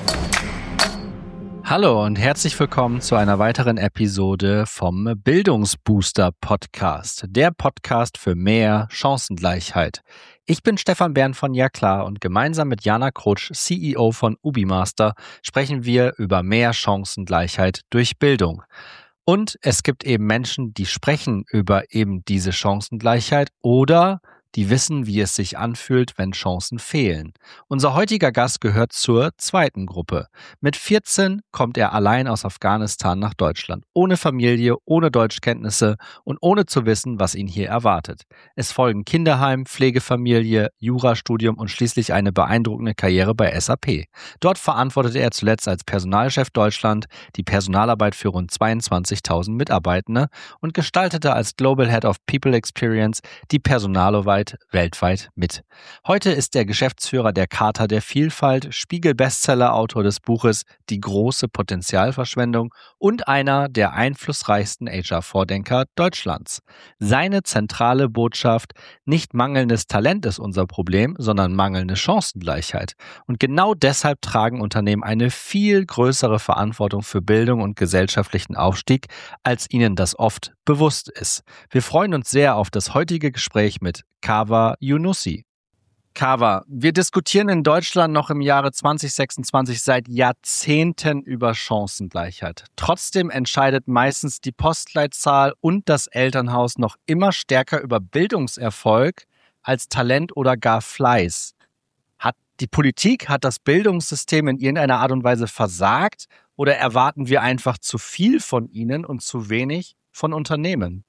Hallo und herzlich willkommen zu einer weiteren Episode vom Bildungsbooster Podcast, der Podcast für mehr Chancengleichheit. Ich bin Stefan Bern von Ja klar und gemeinsam mit Jana Krutsch, CEO von Ubimaster, sprechen wir über mehr Chancengleichheit durch Bildung. Und es gibt eben Menschen, die sprechen über eben diese Chancengleichheit oder die wissen, wie es sich anfühlt, wenn Chancen fehlen. Unser heutiger Gast gehört zur zweiten Gruppe. Mit 14 kommt er allein aus Afghanistan nach Deutschland, ohne Familie, ohne Deutschkenntnisse und ohne zu wissen, was ihn hier erwartet. Es folgen Kinderheim, Pflegefamilie, Jurastudium und schließlich eine beeindruckende Karriere bei SAP. Dort verantwortete er zuletzt als Personalchef Deutschland die Personalarbeit für rund 22.000 Mitarbeitende und gestaltete als Global Head of People Experience die Personalarbeit weltweit mit. Heute ist er Geschäftsführer der Charta der Vielfalt, Spiegel-Bestseller-Autor des Buches Die große Potenzialverschwendung und einer der einflussreichsten HR-Vordenker Deutschlands. Seine zentrale Botschaft: nicht mangelndes Talent ist unser Problem, sondern mangelnde Chancengleichheit. Und genau deshalb tragen Unternehmen eine viel größere Verantwortung für Bildung und gesellschaftlichen Aufstieg, als ihnen das oft bewusst ist. Wir freuen uns sehr auf das heutige Gespräch mit Kaveh Younoussi. Kaveh, wir diskutieren in Deutschland noch im Jahre 2026 seit Jahrzehnten über Chancengleichheit. Trotzdem entscheidet meistens die Postleitzahl und das Elternhaus noch immer stärker über Bildungserfolg als Talent oder gar Fleiß. Hat die Politik, hat das Bildungssystem in irgendeiner Art und Weise versagt oder erwarten wir einfach zu viel von ihnen und zu wenig von Unternehmen?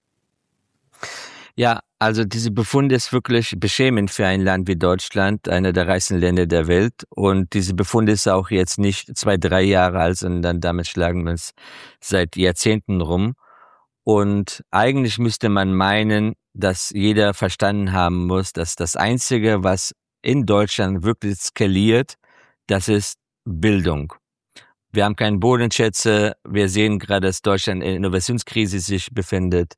Ja, also diese Befund ist wirklich beschämend für ein Land wie Deutschland, einer der reichsten Länder der Welt. Und diese Befund ist auch jetzt nicht 2-3 Jahre alt, sondern damit schlagen wir uns seit Jahrzehnten rum. Und eigentlich müsste man meinen, dass jeder verstanden haben muss, dass das Einzige, was in Deutschland wirklich skaliert, das ist Bildung. Wir haben keine Bodenschätze. Wir sehen gerade, dass Deutschland in Innovationskrise sich befindet.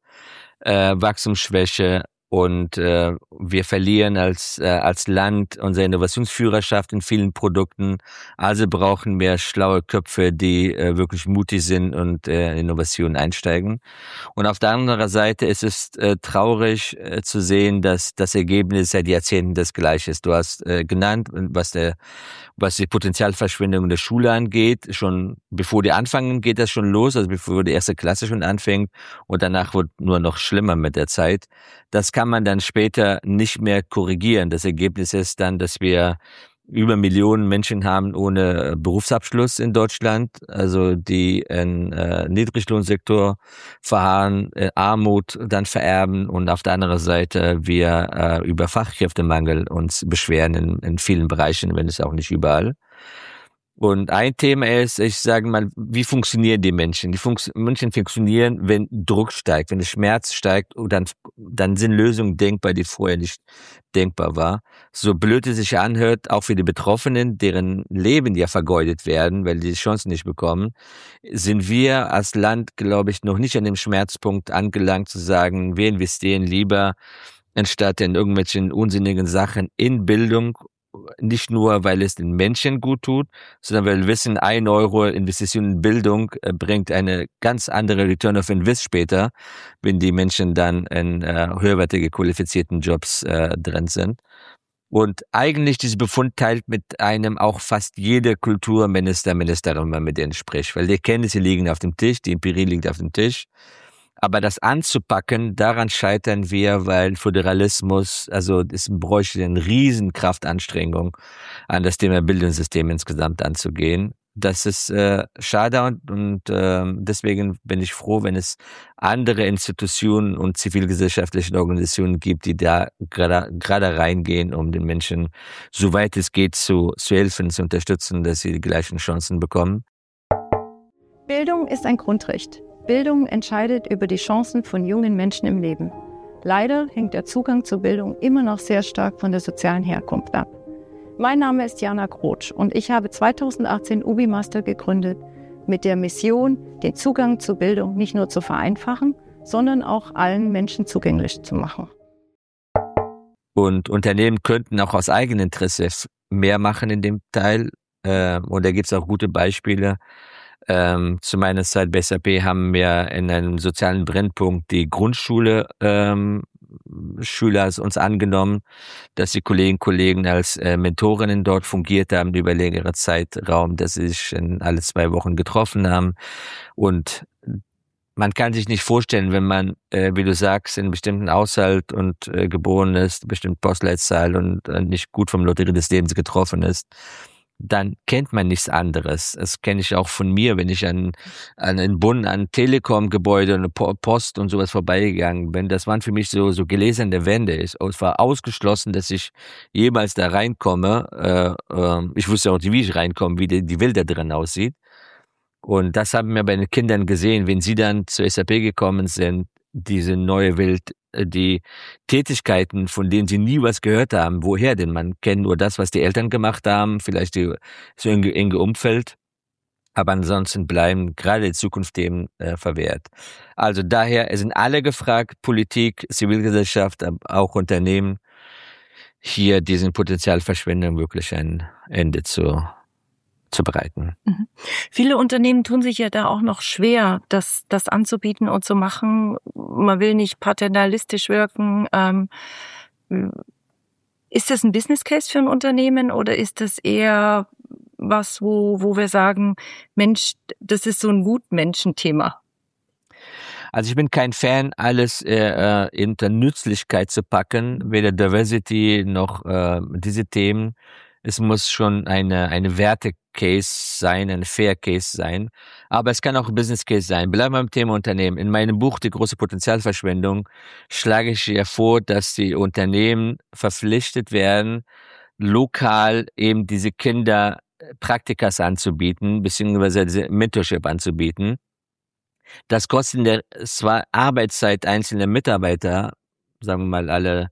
Wachstumsschwäche und wir verlieren als Land unsere Innovationsführerschaft in vielen Produkten. Also brauchen wir schlaue Köpfe, die wirklich mutig sind und Innovationen einsteigen. Und auf der anderen Seite ist es traurig zu sehen, dass das Ergebnis seit Jahrzehnten das gleiche ist. Du hast genannt, was die Potenzialverschwendung der Schule angeht. Schon bevor die anfangen, geht das schon los, also bevor die erste Klasse schon anfängt und danach wird nur noch schlimmer mit der Zeit. Das kann man dann später nicht mehr korrigieren. Das Ergebnis ist dann, dass wir über Millionen Menschen haben ohne Berufsabschluss in Deutschland, also die in Niedriglohnsektor verharren, Armut dann vererben und auf der anderen Seite wir über Fachkräftemangel uns beschweren in vielen Bereichen, wenn es auch nicht überall. Und ein Thema ist, ich sage mal, wie funktionieren die Menschen? Menschen funktionieren, wenn Druck steigt, wenn der Schmerz steigt, dann sind Lösungen denkbar, die vorher nicht denkbar war. So blöd es sich anhört, auch für die Betroffenen, deren Leben ja vergeudet werden, weil die Chancen nicht bekommen, sind wir als Land, glaube ich, noch nicht an dem Schmerzpunkt angelangt zu sagen, wir investieren lieber anstatt in irgendwelchen unsinnigen Sachen in Bildung. Nicht nur, weil es den Menschen gut tut, sondern weil wir wissen, 1 Euro Investition in Bildung bringt eine ganz andere Return of Invest später, wenn die Menschen dann in höherwertige qualifizierten Jobs drin sind. Und eigentlich dieser Befund teilt mit einem auch fast jeder Kulturminister, Ministerin, wenn man mit denen spricht, weil die Erkenntnisse liegen auf dem Tisch, die Empirie liegt auf dem Tisch. Aber das anzupacken, daran scheitern wir, weil Föderalismus, also es bräuchte eine riesen Kraftanstrengung, an das Thema Bildungssystem insgesamt anzugehen. Das ist schade und deswegen bin ich froh, wenn es andere Institutionen und zivilgesellschaftliche Organisationen gibt, die da gerade reingehen, um den Menschen, soweit es geht, zu helfen, zu unterstützen, dass sie die gleichen Chancen bekommen. Bildung ist ein Grundrecht. Bildung entscheidet über die Chancen von jungen Menschen im Leben. Leider hängt der Zugang zur Bildung immer noch sehr stark von der sozialen Herkunft ab. Mein Name ist Jana Krutsch und ich habe 2018 Ubimaster gegründet mit der Mission, den Zugang zur Bildung nicht nur zu vereinfachen, sondern auch allen Menschen zugänglich zu machen. Und Unternehmen könnten auch aus eigenem Interesse mehr machen in dem Teil, Und da gibt's auch gute Beispiele. Zu meiner Zeit bei SAP haben wir in einem sozialen Brennpunkt die Grundschule Schüler uns angenommen, dass die Kolleginnen und Kollegen als Mentorinnen dort fungiert haben über längere Zeitraum, dass sie sich alle 2 Wochen getroffen haben. Und man kann sich nicht vorstellen, wenn man, wie du sagst, in einem bestimmten Haushalt und geboren ist, bestimmte Postleitzahl und nicht gut vom Lotterie des Lebens getroffen ist, dann kennt man nichts anderes. Das kenne ich auch von mir, wenn ich an Telekom-Gebäude und Post und sowas vorbeigegangen bin. Das waren für mich so gelesene Wände. Es war ausgeschlossen, dass ich jemals da reinkomme. Ich wusste auch nicht, wie ich reinkomme, wie die Welt da drin aussieht. Und das haben wir bei den Kindern gesehen, wenn sie dann zur SAP gekommen sind, diese neue Welt, die Tätigkeiten, von denen sie nie was gehört haben. Woher denn? Man kennt nur das, was die Eltern gemacht haben, vielleicht so enge Umfeld. Aber ansonsten bleiben gerade die Zukunft dem verwehrt. Also daher sind alle gefragt, Politik, Zivilgesellschaft, auch Unternehmen, hier diesen Potenzialverschwendung wirklich ein Ende zu bereiten. Mhm. Viele Unternehmen tun sich ja da auch noch schwer, das anzubieten und zu machen. Man will nicht paternalistisch wirken. Ist das ein Business Case für ein Unternehmen oder ist das eher was, wo wir sagen, Mensch, das ist so ein Gutmenschenthema? Also ich bin kein Fan, alles in der Nützlichkeit zu packen, weder Diversity noch diese Themen. Es muss schon eine Werte-Case sein, ein Fair-Case sein. Aber es kann auch ein Business-Case sein. Bleiben wir beim Thema Unternehmen. In meinem Buch Die große Potenzialverschwendung schlage ich ja vor, dass die Unternehmen verpflichtet werden, lokal eben diese Kinder Praktikas anzubieten, beziehungsweise diese Mentorship anzubieten. Das kostet zwar Arbeitszeit einzelner Mitarbeiter, sagen wir mal alle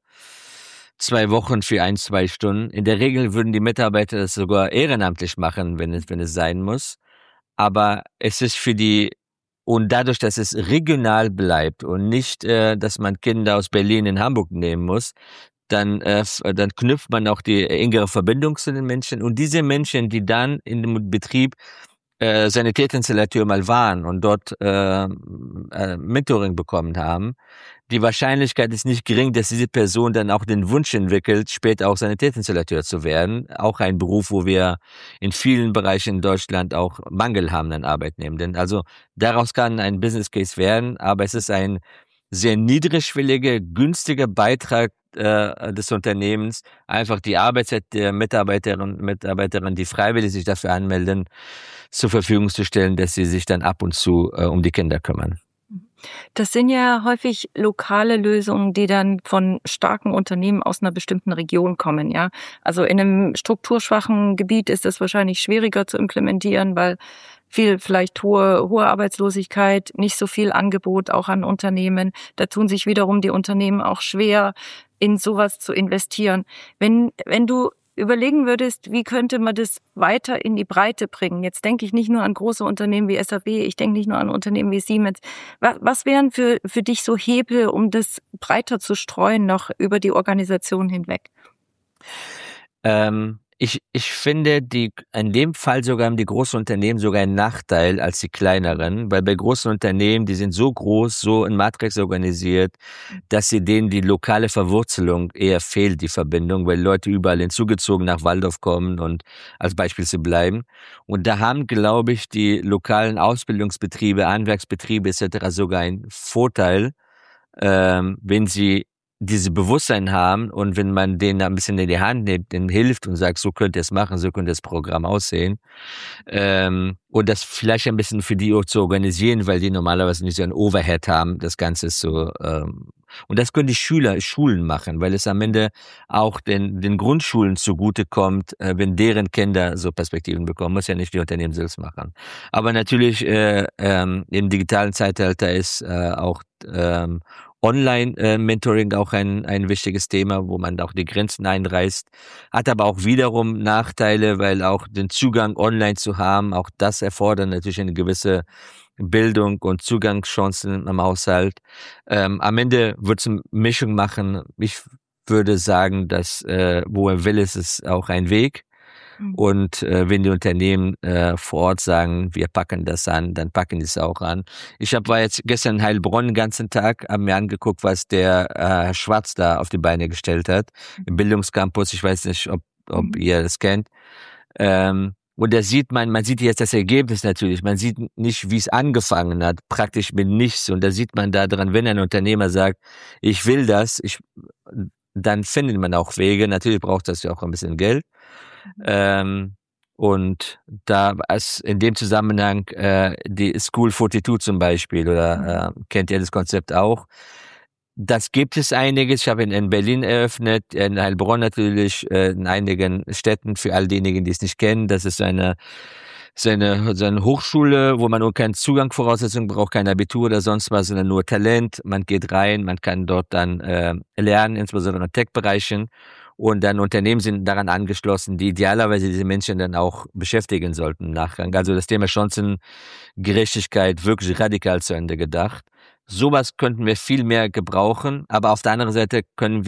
2 Wochen für 1-2 Stunden. In der Regel würden die Mitarbeiter das sogar ehrenamtlich machen, wenn es sein muss. Aber es ist und dadurch, dass es regional bleibt und nicht, dass man Kinder aus Berlin in Hamburg nehmen muss, dann knüpft man auch die engere Verbindung zu den Menschen. Und diese Menschen, die dann in dem Betrieb Sanitätsinstallateur mal waren und dort Mentoring bekommen haben, die Wahrscheinlichkeit ist nicht gering, dass diese Person dann auch den Wunsch entwickelt, später auch Sanitätsinstallateur zu werden. Auch ein Beruf, wo wir in vielen Bereichen in Deutschland auch Mangel haben an Arbeitnehmenden. Also daraus kann ein Business Case werden, aber es ist ein sehr niedrigschwelliger, günstiger Beitrag des Unternehmens, einfach die Arbeitszeit der Mitarbeiterinnen und Mitarbeiter, die freiwillig sich dafür anmelden, zur Verfügung zu stellen, dass sie sich dann ab und zu um die Kinder kümmern. Das sind ja häufig lokale Lösungen, die dann von starken Unternehmen aus einer bestimmten Region kommen, ja. Also in einem strukturschwachen Gebiet ist das wahrscheinlich schwieriger zu implementieren, weil vielleicht hohe Arbeitslosigkeit, nicht so viel Angebot auch an Unternehmen. Da tun sich wiederum die Unternehmen auch schwer, in sowas zu investieren. Wenn du überlegen würdest, wie könnte man das weiter in die Breite bringen? Jetzt denke ich nicht nur an große Unternehmen wie SAP, ich denke nicht nur an Unternehmen wie Siemens. Was wären für dich so Hebel, um das breiter zu streuen, noch über die Organisation hinweg? Ich finde, in dem Fall sogar haben die großen Unternehmen sogar einen Nachteil als die kleineren, weil bei großen Unternehmen, die sind so groß, so in Matrix organisiert, dass denen die lokale Verwurzelung eher fehlt, die Verbindung, weil Leute überall hinzugezogen nach Waldorf kommen und als Beispiel zu bleiben. Und da haben, glaube ich, die lokalen Ausbildungsbetriebe, Handwerksbetriebe etc. sogar einen Vorteil, wenn sie diese Bewusstsein haben und wenn man denen ein bisschen in die Hand nimmt, denen hilft und sagt, so könnt ihr es machen, so könnte das Programm aussehen, und das vielleicht ein bisschen für die auch zu organisieren, weil die normalerweise nicht so ein Overhead haben, das Ganze ist so, und das können die Schulen machen, weil es am Ende auch den Grundschulen zugutekommt, wenn deren Kinder so Perspektiven bekommen, muss ja nicht die Unternehmen selbst machen. Aber natürlich im digitalen Zeitalter ist auch Online-Mentoring auch ein wichtiges Thema, wo man auch die Grenzen einreißt, hat aber auch wiederum Nachteile, weil auch den Zugang online zu haben, auch das erfordert natürlich eine gewisse Bildung und Zugangschancen am Haushalt. Am Ende wird es eine Mischung machen. Ich würde sagen, dass wo er will, ist es auch ein Weg. Und wenn die Unternehmen vor Ort sagen, wir packen das an, dann packen die es auch an. War jetzt gestern in Heilbronn den ganzen Tag, haben mir angeguckt, was der Herr Schwarz da auf die Beine gestellt hat, im Bildungscampus. Ich weiß nicht, ob ihr das kennt. Und da sieht man sieht jetzt das Ergebnis natürlich. Man sieht nicht, wie es angefangen hat, praktisch mit nichts. Und da sieht man da dran, wenn ein Unternehmer sagt, ich will das, dann findet man auch Wege. Natürlich braucht das ja auch ein bisschen Geld. Und da ist in dem Zusammenhang die School 42 zum Beispiel, oder kennt ihr das Konzept auch? Das gibt es einiges. Ich habe in Berlin eröffnet, in Heilbronn natürlich, in einigen Städten, für all diejenigen, die es nicht kennen. Das ist eine Hochschule, wo man nur keinen Zugangsvoraussetzungen braucht, kein Abitur oder sonst was, sondern nur Talent. Man geht rein, man kann dort dann lernen, insbesondere in Tech-Bereichen. Und dann Unternehmen sind daran angeschlossen, die idealerweise diese Menschen dann auch beschäftigen sollten im Nachgang. Also das Thema Chancengerechtigkeit wirklich radikal zu Ende gedacht. Sowas könnten wir viel mehr gebrauchen, aber auf der anderen Seite brauchen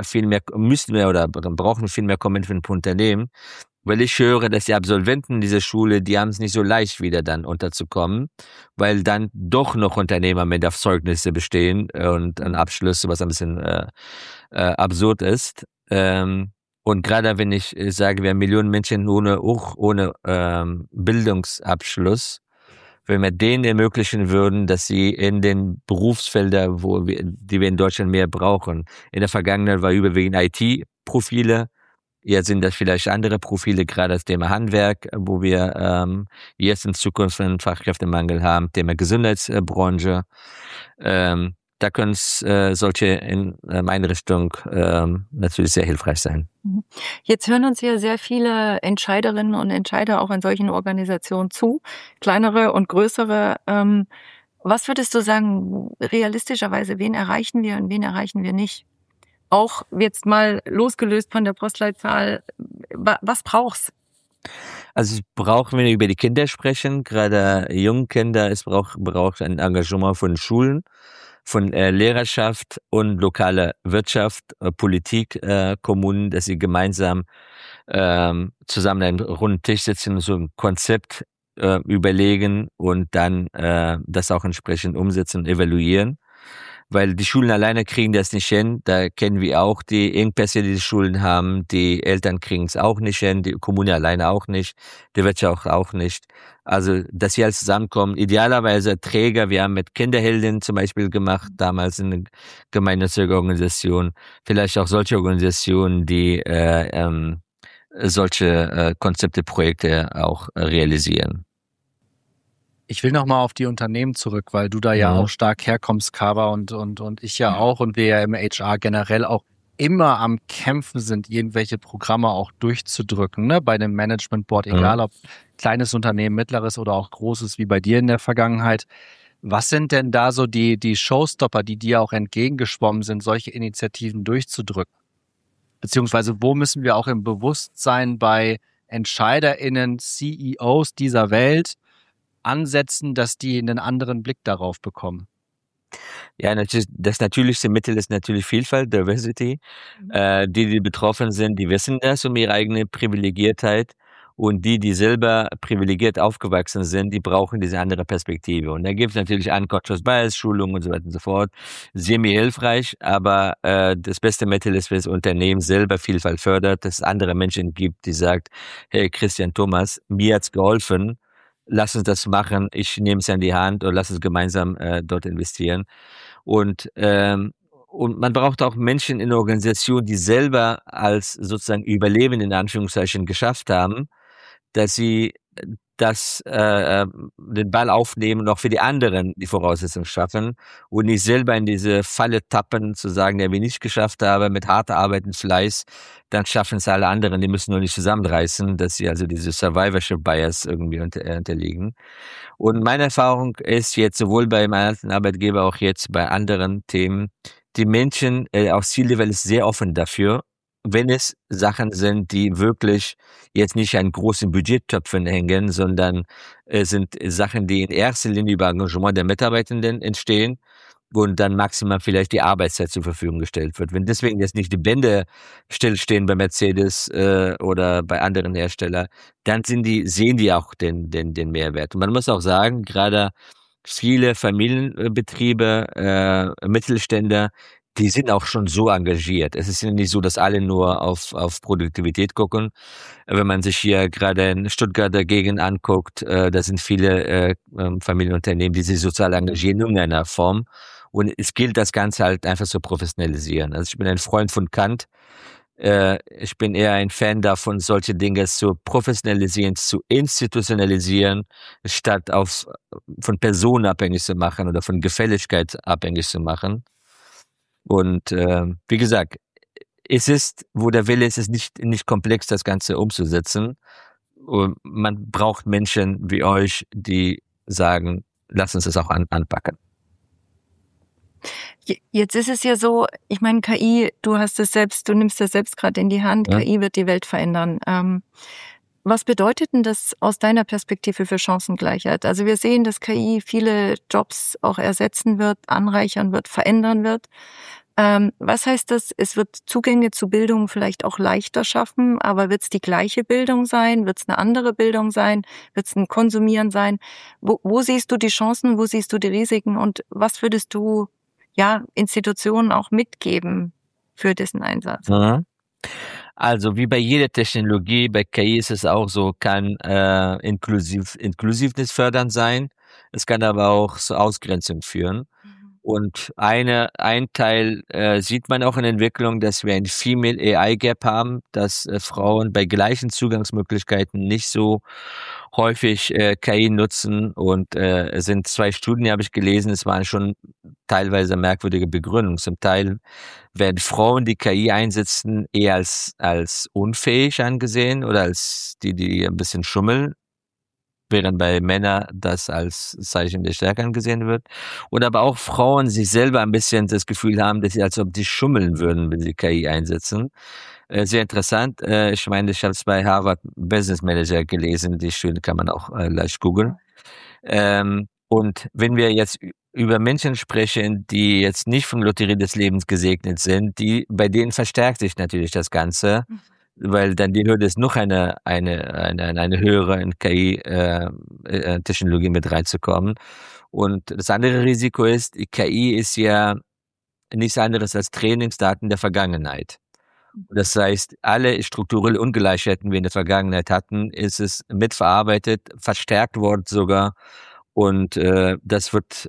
viel mehr Commitment von Unternehmen, weil ich höre, dass die Absolventen dieser Schule, die haben es nicht so leicht, wieder dann unterzukommen, weil dann doch noch Unternehmer mit auf Zeugnisse bestehen und ein Abschluss, was ein bisschen absurd ist. Und gerade wenn ich sage, wir haben Millionen Menschen ohne Bildungsabschluss, wenn wir denen ermöglichen würden, dass sie in den Berufsfeldern, die wir in Deutschland mehr brauchen. In der Vergangenheit war überwiegend IT-Profile. Jetzt sind das vielleicht andere Profile, gerade das Thema Handwerk, wo wir jetzt in Zukunft einen Fachkräftemangel haben, Thema Gesundheitsbranche. Da können es solche Einrichtungen natürlich sehr hilfreich sein. Jetzt hören uns hier sehr viele Entscheiderinnen und Entscheider auch in solchen Organisationen zu, kleinere und größere. Was würdest du sagen, realistischerweise, wen erreichen wir und wen erreichen wir nicht? Auch jetzt mal losgelöst von der Postleitzahl, was braucht's? Also wenn wir über die Kinder sprechen, gerade junge Kinder, es braucht ein Engagement von Schulen, von Lehrerschaft und lokaler Wirtschaft, Politik, Kommunen, dass sie gemeinsam zusammen an einem runden Tisch sitzen und so ein Konzept überlegen und dann das auch entsprechend umsetzen und evaluieren. Weil die Schulen alleine kriegen das nicht hin. Da kennen wir auch die Engpässe, die Schulen haben. Die Eltern kriegen es auch nicht hin, die Kommune alleine auch nicht, die Wirtschaft auch nicht. Also, dass sie alles zusammenkommen. Idealerweise Träger, wir haben mit Kinderheldinnen zum Beispiel gemacht, damals eine gemeinnützige Organisation. Vielleicht auch solche Organisationen, die solche Konzepte, Projekte auch realisieren. Ich will nochmal auf die Unternehmen zurück, weil du da ja auch stark herkommst, Kawa, und ich ja auch, und wir ja im HR generell auch immer am Kämpfen sind, irgendwelche Programme auch durchzudrücken, ne? Bei dem Management Board, egal ob kleines Unternehmen, mittleres oder auch großes, wie bei dir in der Vergangenheit. Was sind denn da so die Showstopper, die dir auch entgegengeschwommen sind, solche Initiativen durchzudrücken? Beziehungsweise wo müssen wir auch im Bewusstsein bei EntscheiderInnen, CEOs dieser Welt ansetzen, dass die einen anderen Blick darauf bekommen? Ja, das natürlichste Mittel ist natürlich Vielfalt, Diversity. Die betroffen sind, die wissen das um ihre eigene Privilegiertheit. Und die selber privilegiert aufgewachsen sind, die brauchen diese andere Perspektive. Und da gibt es natürlich Unconscious Bias, Schulungen und so weiter und so fort. Semi-hilfreich, aber das beste Mittel ist, wenn das Unternehmen selber Vielfalt fördert, dass es andere Menschen gibt, die sagt, hey Christian Thomas, mir hat's geholfen, lass uns das machen, ich nehme es an die Hand und lass uns gemeinsam dort investieren. Und man braucht auch Menschen in der Organisation, die selber als sozusagen Überleben in Anführungszeichen geschafft haben, dass sie den Ball aufnehmen und auch für die anderen die Voraussetzungen schaffen und nicht selber in diese Falle tappen, zu sagen, ja, wenn ich nicht geschafft habe, mit harter Arbeit und Fleiß, dann schaffen es alle anderen, die müssen nur nicht zusammenreißen, dass sie also diese Survivorship Bias irgendwie unterliegen. Und meine Erfahrung ist jetzt sowohl bei meinem alten Arbeitgeber, auch jetzt bei anderen Themen, die Menschen auf C-Level ist sehr offen dafür, wenn es Sachen sind, die wirklich jetzt nicht an großen Budgettöpfen hängen, sondern sind Sachen, die in erster Linie über Engagement der Mitarbeitenden entstehen, und dann maximal vielleicht die Arbeitszeit zur Verfügung gestellt wird. Wenn deswegen jetzt nicht die Bände stillstehen bei Mercedes oder bei anderen Herstellern, dann sehen die auch den Mehrwert. Und man muss auch sagen, gerade viele Familienbetriebe, Mittelständler, die sind auch schon so engagiert. Es ist ja nicht so, dass alle nur auf Produktivität gucken. Wenn man sich hier gerade in Stuttgarter Gegend anguckt, da sind viele Familienunternehmen, die sich sozial engagieren in irgendeiner Form. Und es gilt, das Ganze halt einfach zu professionalisieren. Also ich bin ein Freund von Kant. Ich bin eher ein Fan davon, solche Dinge zu professionalisieren, zu institutionalisieren, statt von Personen abhängig zu machen oder von Gefälligkeit abhängig zu machen. Und wie gesagt, es ist, wo der Wille ist, nicht komplex, das Ganze umzusetzen. Und man braucht Menschen wie euch, die sagen, lass uns das auch anpacken. Jetzt ist es ja so, ich meine, KI, du nimmst das selbst gerade in die Hand, ja. KI wird die Welt verändern. Was bedeutet denn das aus deiner Perspektive für Chancengleichheit? Also wir sehen, dass KI viele Jobs auch ersetzen wird, anreichern wird, verändern wird. Was heißt das? Es wird Zugänge zu Bildung vielleicht auch leichter schaffen, aber wird es die gleiche Bildung sein? Wird es eine andere Bildung sein? Wird es ein Konsumieren sein? Wo siehst du die Chancen? Wo siehst du die Risiken? Und was würdest du Institutionen auch mitgeben für diesen Einsatz? Mhm. Also wie bei jeder Technologie, bei KI ist es auch so, kann Inklusiveness fördernd sein. Es kann aber auch zur Ausgrenzung führen. Und ein Teil sieht man auch in der Entwicklung, dass wir ein Female AI Gap haben, dass Frauen bei gleichen Zugangsmöglichkeiten nicht so häufig KI nutzen. Und es sind 2 Studien, habe ich gelesen, es waren schon teilweise merkwürdige Begründungen. Zum Teil werden Frauen, die KI einsetzen, eher als unfähig angesehen oder als die ein bisschen schummeln, während bei Männern das als Zeichen der Stärke angesehen wird. Und aber auch Frauen sich selber ein bisschen das Gefühl haben, dass sie als ob die schummeln würden, wenn sie KI einsetzen. Sehr interessant. Ich meine, ich habe es bei Harvard Business Manager gelesen. Die Studie kann man auch leicht googeln. Und wenn wir jetzt über Menschen sprechen, die jetzt nicht von Lotterie des Lebens gesegnet sind, bei denen verstärkt sich natürlich das Ganze. Weil dann die Hürde ist, noch eine höhere in KI-Technologie mit reinzukommen. Und das andere Risiko ist, KI ist ja nichts anderes als Trainingsdaten der Vergangenheit. Das heißt, alle strukturelle Ungleichheiten, die wir in der Vergangenheit hatten, ist es mitverarbeitet, verstärkt worden sogar. Und das wird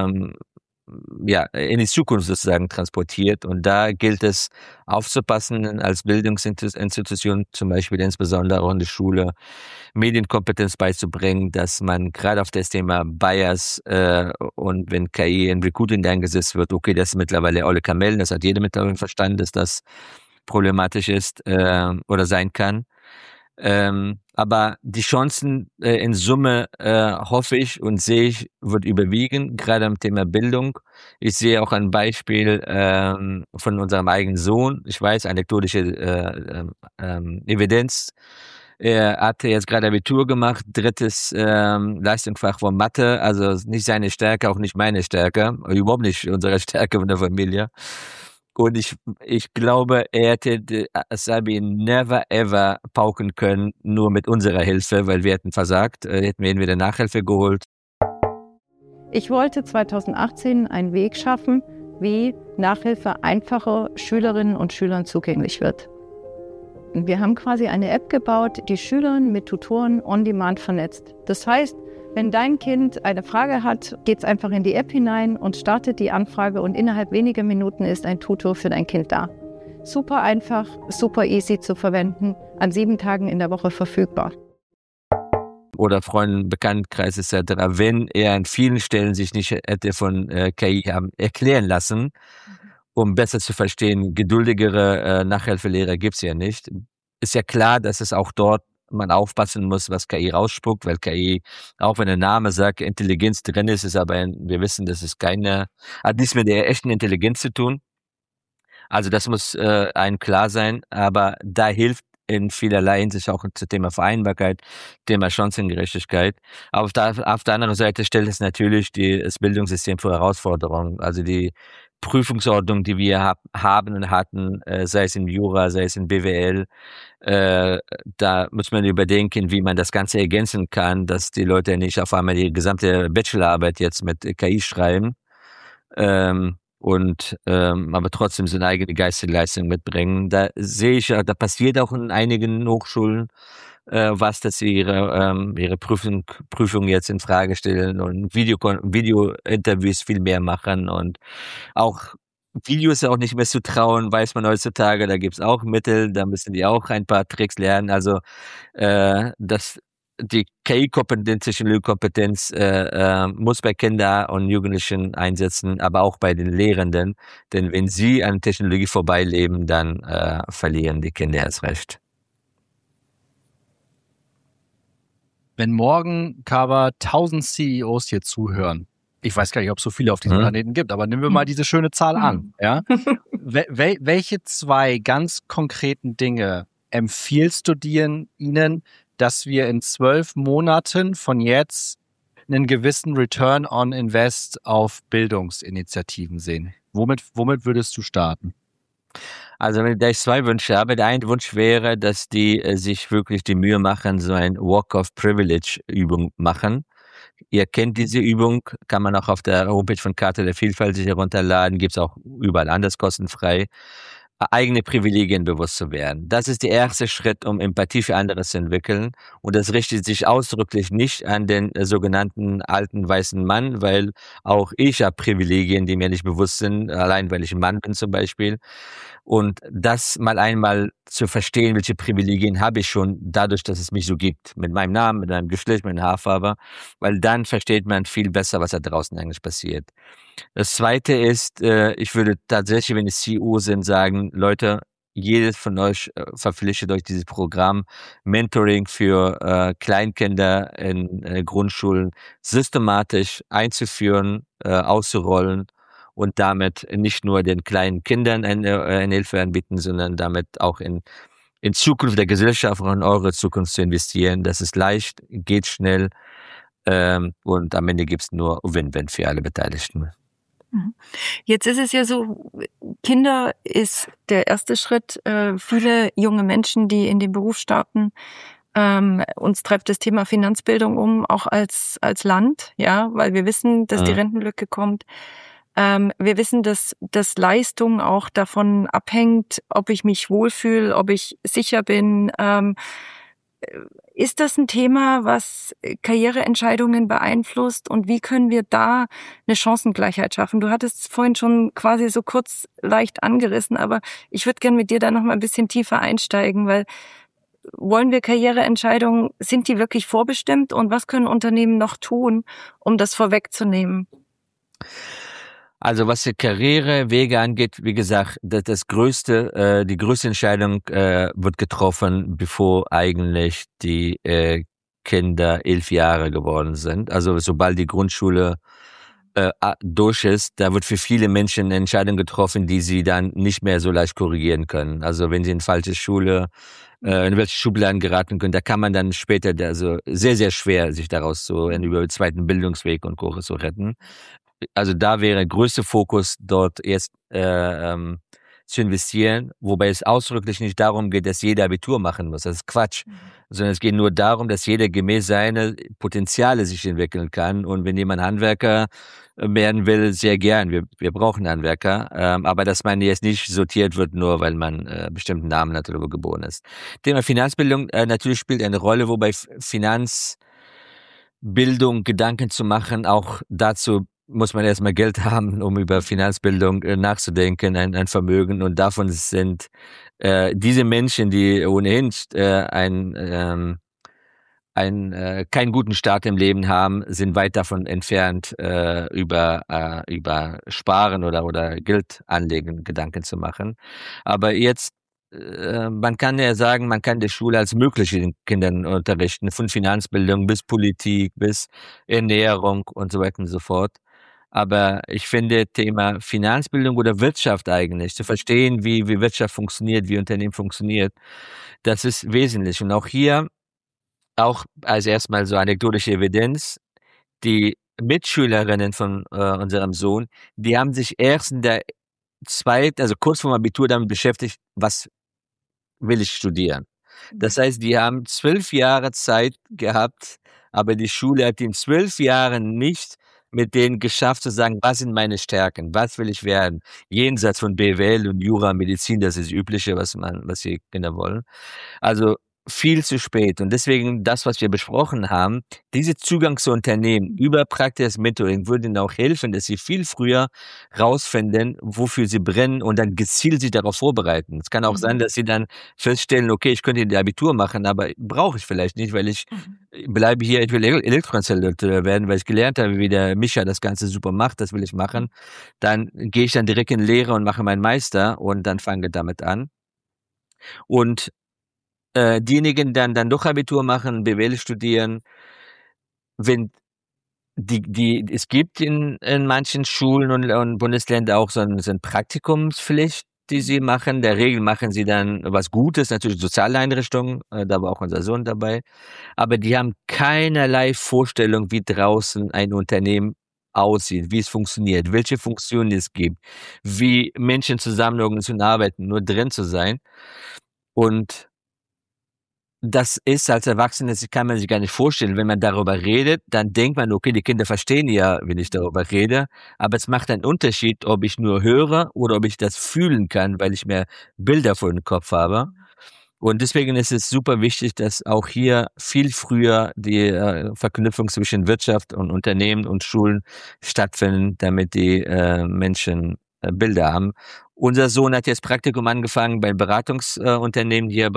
in die Zukunft sozusagen transportiert. Und da gilt es aufzupassen, als Bildungsinstitution, zum Beispiel insbesondere auch in der Schule, Medienkompetenz beizubringen, dass man gerade auf das Thema Bias und wenn KI in Recruiting eingesetzt wird, okay, das ist mittlerweile alle Kamellen, das hat jeder mittlerweile verstanden, dass das problematisch ist oder sein kann. Aber die Chancen in Summe hoffe ich und sehe ich, wird überwiegen, gerade am Thema Bildung. Ich sehe auch ein Beispiel von unserem eigenen Sohn. Ich weiß, anekdotische Evidenz. Er hatte jetzt gerade Abitur gemacht, 3. Leistungsfach von Mathe, also nicht seine Stärke, auch nicht meine Stärke, überhaupt nicht unsere Stärke von der Familie. Und ich glaube, er hätte Sabi never ever pauken können, nur mit unserer Hilfe, weil wir hätten versagt, hätten wir entweder Nachhilfe geholt. Ich wollte 2018 einen Weg schaffen, wie Nachhilfe einfacher Schülerinnen und Schülern zugänglich wird. Wir haben quasi eine App gebaut, die Schülerinnen mit Tutoren on demand vernetzt. Das heißt, wenn dein Kind eine Frage hat, geht es einfach in die App hinein und startet die Anfrage und innerhalb weniger Minuten ist ein Tutor für dein Kind da. Super einfach, super easy zu verwenden, an 7 Tagen in der Woche verfügbar. Oder Freunden, Bekanntenkreis etc., wenn er an vielen Stellen sich nicht hätte von KI haben erklären lassen, um besser zu verstehen, geduldigere Nachhilfelehrer gibt's ja nicht. Ist ja klar, dass es auch dort man aufpassen muss, was KI rausspuckt, weil KI, auch wenn der Name sagt, Intelligenz drin ist aber, wir wissen, das ist hat nichts mit der echten Intelligenz zu tun. Also das muss einem klar sein, aber da hilft in vielerlei Hinsicht auch zum Thema Vereinbarkeit, Thema Chancengerechtigkeit. Aber auf der anderen Seite stellt es natürlich das Bildungssystem vor Herausforderungen. Also die Prüfungsordnung, die wir haben und hatten, sei es in Jura, sei es in BWL, da muss man überdenken, wie man das Ganze ergänzen kann, dass die Leute nicht auf einmal die gesamte Bachelorarbeit jetzt mit KI schreiben, aber trotzdem so eine eigene geistige Leistung mitbringen. Da sehe ich, da passiert auch in einigen Hochschulen dass sie ihre Prüfung jetzt in Frage stellen und Video-Interviews viel mehr machen und auch Videos auch nicht mehr zu trauen, weiß man heutzutage, da gibt's auch Mittel, da müssen die auch ein paar Tricks lernen. Also die KI-Kompetenz, Technologiekompetenz muss bei Kindern und Jugendlichen einsetzen, aber auch bei den Lehrenden. Denn wenn sie an Technologie vorbeileben, dann verlieren die Kinder erst recht. Wenn morgen, Kawa, 1000 CEOs hier zuhören, ich weiß gar nicht, ob es so viele auf diesem Planeten gibt, aber nehmen wir mal diese schöne Zahl an. Ja? Welche 2 ganz konkreten Dinge empfiehlst du ihnen, dass wir in 12 Monaten von jetzt einen gewissen Return on Invest auf Bildungsinitiativen sehen? Womit würdest du starten? Also wenn ich 2 Wünsche habe, der eine Wunsch wäre, dass die sich wirklich die Mühe machen, so ein Walk of Privilege Übung machen. Ihr kennt diese Übung, kann man auch auf der Homepage von Karte der Vielfalt sich herunterladen, gibt's auch überall anders kostenfrei. Eigene Privilegien bewusst zu werden. Das ist der erste Schritt, um Empathie für andere zu entwickeln. Und das richtet sich ausdrücklich nicht an den sogenannten alten weißen Mann, weil auch ich habe Privilegien, die mir nicht bewusst sind, allein weil ich ein Mann bin zum Beispiel. Und das mal einmal zu verstehen, welche Privilegien habe ich schon dadurch, dass es mich so gibt. Mit meinem Namen, mit meinem Geschlecht, mit meiner Haarfarbe. Weil dann versteht man viel besser, was da draußen eigentlich passiert. Das Zweite ist, ich würde tatsächlich, wenn es CEO sind, sagen, Leute, jedes von euch verpflichtet euch dieses Programm Mentoring für Kleinkinder in Grundschulen systematisch einzuführen, auszurollen und damit nicht nur den kleinen Kindern eine Hilfe anbieten, sondern damit auch in Zukunft der Gesellschaft und in eure Zukunft zu investieren. Das ist leicht, geht schnell und am Ende gibt's nur Win-Win für alle Beteiligten. Jetzt ist es ja so, Kinder ist der erste Schritt. Viele junge Menschen, die in den Beruf starten, uns treibt das Thema Finanzbildung auch als Land, ja, weil wir wissen, dass die Rentenlücke kommt. Wir wissen, dass Leistung auch davon abhängt, ob ich mich wohlfühle, ob ich sicher bin. Ist das ein Thema, was Karriereentscheidungen beeinflusst und wie können wir da eine Chancengleichheit schaffen? Du hattest es vorhin schon quasi so kurz leicht angerissen, aber ich würde gerne mit dir da noch mal ein bisschen tiefer einsteigen, weil wollen wir Karriereentscheidungen, sind die wirklich vorbestimmt und was können Unternehmen noch tun, um das vorwegzunehmen? Also was die Karrierewege angeht, wie gesagt, die größte Entscheidung wird getroffen, bevor eigentlich die Kinder 11 Jahre geworden sind. Also sobald die Grundschule durch ist, da wird für viele Menschen eine Entscheidung getroffen, die sie dann nicht mehr so leicht korrigieren können. Also wenn sie in falsche Schule, in welche Schubladen geraten können, da kann man dann später also sehr, sehr schwer sich daraus so über den zweiten Bildungsweg und Co. so retten. Also da wäre der größte Fokus dort jetzt zu investieren, wobei es ausdrücklich nicht darum geht, dass jeder Abitur machen muss. Das ist Quatsch. Sondern es geht nur darum, dass jeder gemäß seine Potenziale sich entwickeln kann. Und wenn jemand Handwerker werden will, sehr gern. Wir brauchen Handwerker. Aber dass man jetzt nicht sortiert wird, nur weil man bestimmten Namen hat oder geboren ist. Thema Finanzbildung natürlich spielt eine Rolle, wobei Finanzbildung Gedanken zu machen, auch dazu muss man erstmal Geld haben, um über Finanzbildung nachzudenken, ein Vermögen. Und davon sind diese Menschen, die ohnehin keinen guten Start im Leben haben, sind weit davon entfernt, über Sparen oder Geld anlegen Gedanken zu machen. Aber jetzt man kann ja sagen, man kann die Schule als mögliche den Kindern unterrichten, von Finanzbildung bis Politik, bis Ernährung und so weiter und so fort. Aber ich finde, Thema Finanzbildung oder Wirtschaft eigentlich, zu verstehen, wie Wirtschaft funktioniert, wie Unternehmen funktioniert, das ist wesentlich. Und auch hier, auch als erstmal so anekdotische Evidenz, die Mitschülerinnen von unserem Sohn, die haben sich erst in der also kurz vor dem Abitur damit beschäftigt, was will ich studieren. Das heißt, die haben 12 Jahre Zeit gehabt, aber die Schule hat in 12 Jahren nicht mit denen geschafft zu sagen, was sind meine Stärken, was will ich werden, jenseits von BWL und Jura, Medizin, das ist das Übliche, was die Kinder wollen. Also viel zu spät. Und deswegen das, was wir besprochen haben, diese Zugang zu Unternehmen über praktisches Mentoring würde ihnen auch helfen, dass sie viel früher rausfinden, wofür sie brennen und dann gezielt sich darauf vorbereiten. Es kann auch sein, dass sie dann feststellen, okay, ich könnte die Abitur machen, aber brauche ich vielleicht nicht, weil ich bleibe hier, ich will Elektroinstallateur werden, weil ich gelernt habe, wie der Micha das Ganze super macht, das will ich machen. Dann gehe ich dann direkt in Lehre und mache meinen Meister und dann fange damit an. Und diejenigen dann doch Abitur machen, BWL studieren, wenn es gibt in manchen Schulen und Bundesländern auch so eine Praktikumspflicht, die sie machen. In der Regel machen sie dann was Gutes, natürlich Sozialeinrichtungen, da war auch unser Sohn dabei. Aber die haben keinerlei Vorstellung, wie draußen ein Unternehmen aussieht, wie es funktioniert, welche Funktionen es gibt, wie Menschen zusammen organisieren und arbeiten, nur drin zu sein. Und das ist als Erwachsene, das kann man sich gar nicht vorstellen. Wenn man darüber redet, dann denkt man, okay, die Kinder verstehen ja, wenn ich darüber rede. Aber es macht einen Unterschied, ob ich nur höre oder ob ich das fühlen kann, weil ich mehr Bilder vor dem Kopf habe. Und deswegen ist es super wichtig, dass auch hier viel früher die Verknüpfung zwischen Wirtschaft und Unternehmen und Schulen stattfinden, damit die Menschen Bilder haben. Unser Sohn hat jetzt Praktikum angefangen bei Beratungsunternehmen hier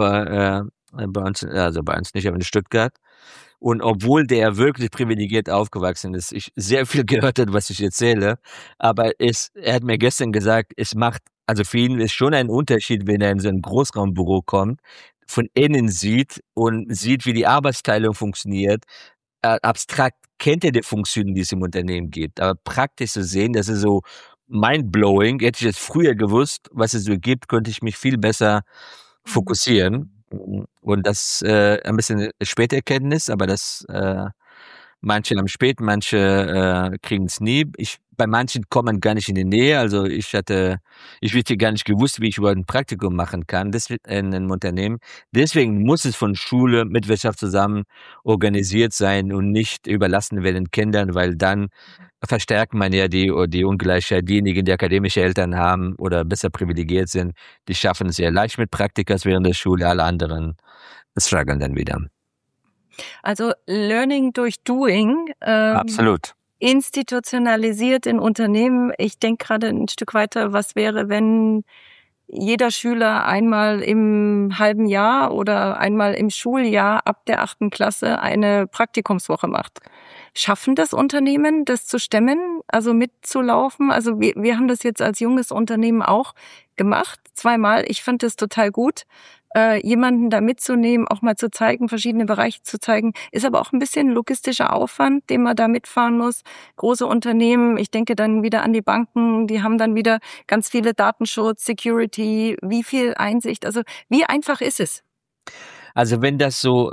bei uns nicht, aber in Stuttgart. Und obwohl der wirklich privilegiert aufgewachsen ist, ich sehr viel gehört hat, was ich erzähle, aber er hat mir gestern gesagt, also für ihn ist schon ein Unterschied, wenn er in so ein Großraumbüro kommt, von innen sieht und sieht, wie die Arbeitsteilung funktioniert. Abstrakt kennt er die Funktionen, die es im Unternehmen gibt, aber praktisch zu sehen, das ist so mindblowing. Hätte ich jetzt früher gewusst, was es so gibt, könnte ich mich viel besser fokussieren. Und das ein bisschen Späterkenntnis, aber das manche haben spät, manche kriegen es nie. Bei manchen kommen gar nicht in die Nähe. Also ich hätte gar nicht gewusst, wie ich überhaupt ein Praktikum machen kann in einem Unternehmen. Deswegen muss es von Schule mit Wirtschaft zusammen organisiert sein und nicht überlassen werden Kindern, weil dann verstärkt man ja die Ungleichheit. Diejenigen, die akademische Eltern haben oder besser privilegiert sind, die schaffen es sehr leicht mit Praktikas während der Schule, alle anderen strugglen dann wieder. Also Learning durch Doing. Absolut. Institutionalisiert in Unternehmen. Ich denke gerade ein Stück weiter, was wäre, wenn jeder Schüler einmal im halben Jahr oder einmal im Schuljahr ab der 8. Klasse eine Praktikumswoche macht. Schaffen das Unternehmen, das zu stemmen, also mitzulaufen? Also wir haben das jetzt als junges Unternehmen auch gemacht, 2-mal. Ich fand das total gut, jemanden da mitzunehmen, auch mal zu zeigen, verschiedene Bereiche zu zeigen, ist aber auch ein bisschen logistischer Aufwand, den man da mitfahren muss. Große Unternehmen, ich denke dann wieder an die Banken, die haben dann wieder ganz viele Datenschutz, Security, wie viel Einsicht, also wie einfach ist es? Also wenn das so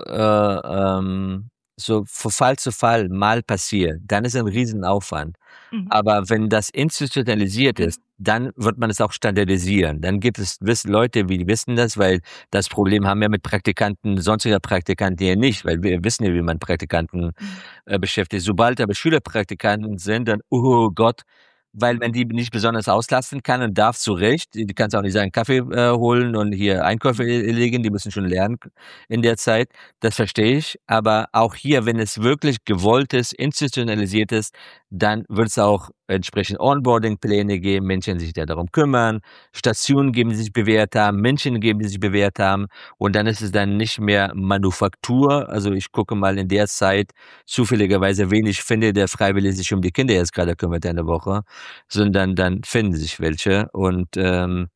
von Fall zu Fall mal passiert, dann ist ein Riesenaufwand. Aber wenn das institutionalisiert ist, dann wird man es auch standardisieren. Dann gibt es Leute, die wissen das, weil das Problem haben wir mit Praktikanten, sonstiger Praktikanten hier nicht, weil wir wissen ja, wie man Praktikanten beschäftigt. Sobald aber Schülerpraktikanten sind, dann, oh Gott, weil man die nicht besonders auslasten kann und darf zu Recht. Die kannst auch nicht sagen, Kaffee holen und hier Einkäufe erledigen, die müssen schon lernen in der Zeit. Das verstehe ich. Aber auch hier, wenn es wirklich gewollt ist, institutionalisiert ist, dann wird es auch entsprechend Onboarding-Pläne geben, Menschen, die sich darum kümmern, Stationen geben, die sich bewährt haben, Menschen geben, die sich bewährt haben. Und dann ist es dann nicht mehr Manufaktur. Also ich gucke mal in der Zeit zufälligerweise, wen ich finde, der freiwillig sich um die Kinder jetzt gerade kümmert eine Woche, sondern dann finden sich welche. Und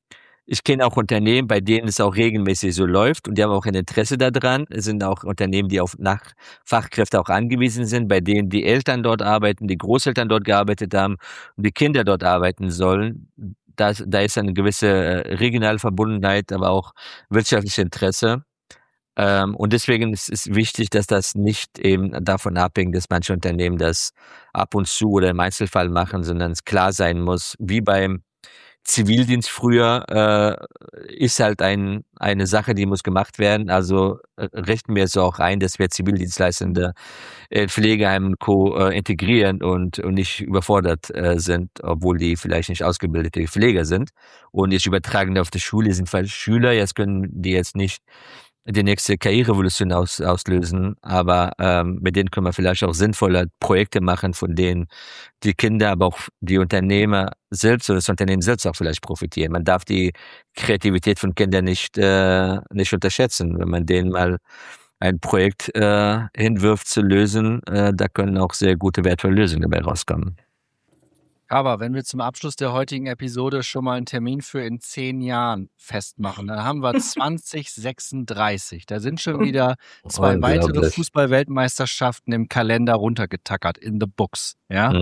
Ich kenne auch Unternehmen, bei denen es auch regelmäßig so läuft und die haben auch ein Interesse daran. Es sind auch Unternehmen, die auf Fachkräfte auch angewiesen sind, bei denen die Eltern dort arbeiten, die Großeltern dort gearbeitet haben und die Kinder dort arbeiten sollen. Da ist eine gewisse regionale Verbundenheit, aber auch wirtschaftliches Interesse. Und deswegen ist es wichtig, dass das nicht eben davon abhängt, dass manche Unternehmen das ab und zu oder im Einzelfall machen, sondern es klar sein muss, wie beim Zivildienst früher ist halt eine Sache, die muss gemacht werden. Also richten wir es auch ein, dass wir Zivildienstleistende in Pflegeheim und Co. Integrieren und nicht überfordert sind, obwohl die vielleicht nicht ausgebildete Pfleger sind. Und jetzt übertragen auf die Schule, die sind Schüler, jetzt können die jetzt nicht die nächste KI-Revolution auslösen, aber mit denen können wir vielleicht auch sinnvolle Projekte machen, von denen die Kinder, aber auch die Unternehmer selbst oder das Unternehmen selbst auch vielleicht profitieren. Man darf die Kreativität von Kindern nicht unterschätzen. Wenn man denen mal ein Projekt hinwirft zu lösen, da können auch sehr gute, wertvolle Lösungen dabei rauskommen. Aber wenn wir zum Abschluss der heutigen Episode schon mal einen Termin für in 10 Jahren festmachen, dann haben wir 2036. Da sind schon wieder 2 weitere Fußball-Weltmeisterschaften im Kalender runtergetackert, in the books. Ja?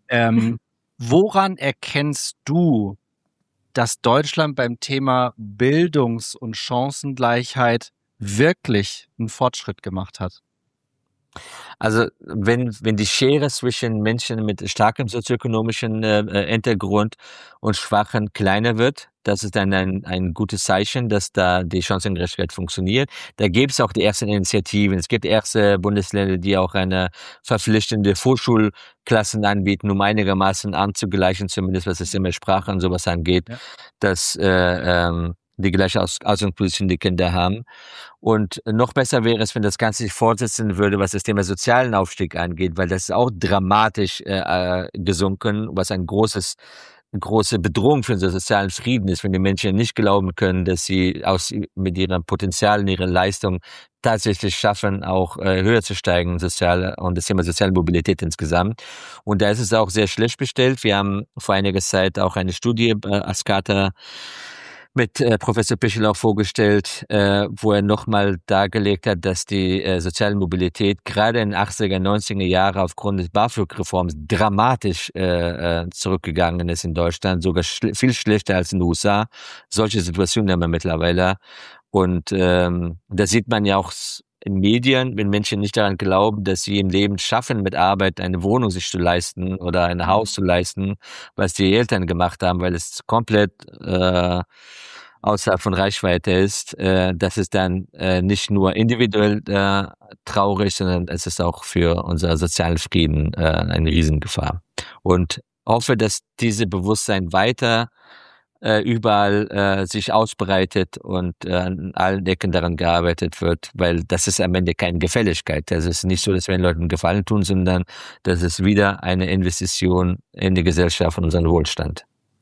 Woran erkennst du, dass Deutschland beim Thema Bildungs- und Chancengleichheit wirklich einen Fortschritt gemacht hat? Also wenn die Schere zwischen Menschen mit starkem sozioökonomischen Hintergrund und schwachen kleiner wird, das ist dann ein gutes Zeichen, dass da die Chancengerechtigkeit funktioniert. Da gibt es auch die ersten Initiativen. Es gibt erste Bundesländer, die auch eine verpflichtende Vorschulklassen anbieten, um einigermaßen anzugleichen, zumindest was das Thema Sprache und sowas angeht, dass die gleiche Ausgangsposition die Kinder haben. Und noch besser wäre es, wenn das Ganze sich fortsetzen würde, was das Thema sozialen Aufstieg angeht, weil das ist auch dramatisch gesunken, was eine große Bedrohung für unseren sozialen Frieden ist, wenn die Menschen nicht glauben können, dass sie mit ihrem Potenzial und ihrer Leistung tatsächlich schaffen, auch höher zu steigen, und das Thema soziale Mobilität insgesamt. Und da ist es auch sehr schlecht bestellt. Wir haben vor einiger Zeit auch eine Studie Ascata mit Professor Pichel auch vorgestellt, wo er nochmal dargelegt hat, dass die soziale Mobilität gerade in den 80er, 90er Jahren aufgrund des BAföG-Reforms dramatisch zurückgegangen ist in Deutschland, sogar viel schlechter als in den USA. Solche Situationen haben wir mittlerweile. Und da sieht man ja auch in Medien, wenn Menschen nicht daran glauben, dass sie im Leben schaffen, mit Arbeit eine Wohnung sich zu leisten oder ein Haus zu leisten, was die Eltern gemacht haben, weil es komplett außerhalb von Reichweite ist, das ist dann nicht nur individuell traurig, sondern es ist auch für unser sozialen Frieden eine Riesengefahr. Und hoffe, dass diese Bewusstsein weiter überall sich ausbreitet und an allen Ecken daran gearbeitet wird, weil das ist am Ende keine Gefälligkeit. Das ist nicht so, dass wir den Leuten Gefallen tun, sondern das ist wieder eine Investition in die Gesellschaft und unseren Wohlstand.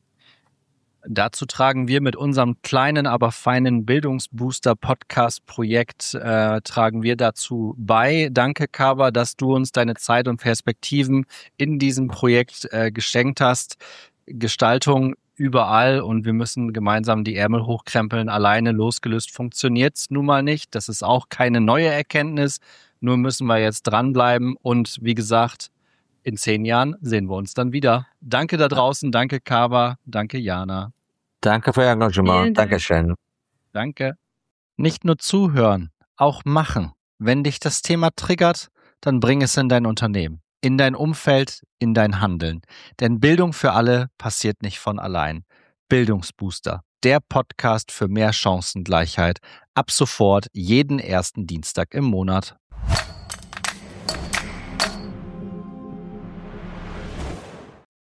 Dazu tragen wir mit unserem kleinen, aber feinen Bildungsbooster-Podcast-Projekt tragen wir dazu bei. Danke, Kawa, dass du uns deine Zeit und Perspektiven in diesem Projekt geschenkt hast. Gestaltung überall und wir müssen gemeinsam die Ärmel hochkrempeln. Alleine losgelöst funktioniert's nun mal nicht. Das ist auch keine neue Erkenntnis. Nur müssen wir jetzt dranbleiben und wie gesagt, in 10 Jahren sehen wir uns dann wieder. Danke da draußen, danke Kawa, danke Jana. Danke für Ihr Engagement. Dankeschön. Danke. Nicht nur zuhören, auch machen. Wenn dich das Thema triggert, dann bring es in dein Unternehmen, in dein Umfeld, in dein Handeln. Denn Bildung für alle passiert nicht von allein. Bildungsbooster, der Podcast für mehr Chancengleichheit. Ab sofort jeden ersten Dienstag im Monat.